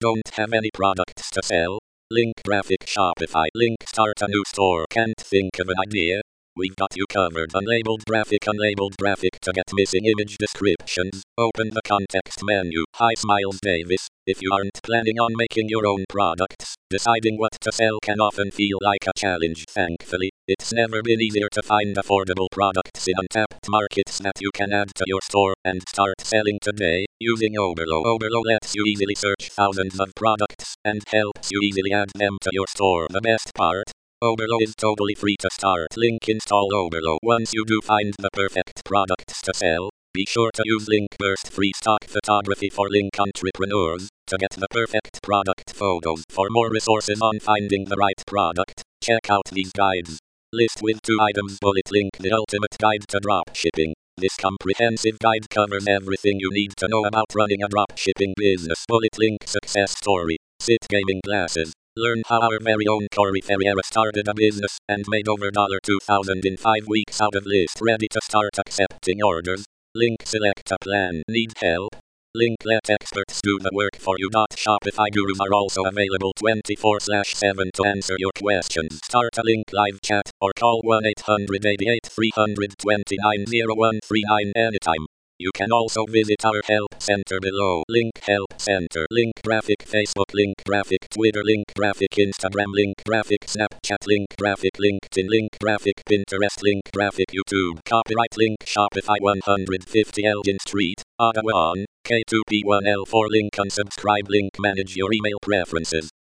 Don't have any products to sell? Link graphic Shopify. Link start a new store. Can't think of an idea? We've got you covered. Unlabeled graphic to get missing image descriptions. Open the context menu. Hi Smiles Davis. If you aren't planning on making your own products, deciding what to sell can often feel like a challenge. Thankfully, it's never been easier to find affordable products in untapped markets that you can add to your store and start selling today using Oberlo. Oberlo lets you easily search thousands of products and helps you easily add them to your store. The best part? Oberlo is totally free to start. Link install Oberlo. Once you do find the perfect products to sell, be sure to use Link Burst Free Stock Photography for Link entrepreneurs to get the perfect product photos. For more resources on finding the right product, check out these guides. List with 2 items bullet link. The ultimate guide to dropshipping. This comprehensive guide covers everything you need to know about running a dropshipping business. Bullet link success story. Sit gaming glasses. Learn how our very own Corey Ferreira started a business and made over $2,000 in 5 weeks out of list. Ready to start accepting orders? Link select a plan. Need help? Link let experts do the work for you. Shopify gurus are also available 24/7 to answer your questions. Start a Link live chat or call 1-888-329-0139 anytime. You can also visit our help center below. Link help center. Link graphic Facebook. Link graphic Twitter. Link graphic Instagram. Link graphic Snapchat. Link graphic LinkedIn. Link graphic Pinterest. Link graphic YouTube. Copyright Link Shopify 150 Elgin Street, Ottawa on K2P1L4. Link unsubscribe. Link manage your email preferences.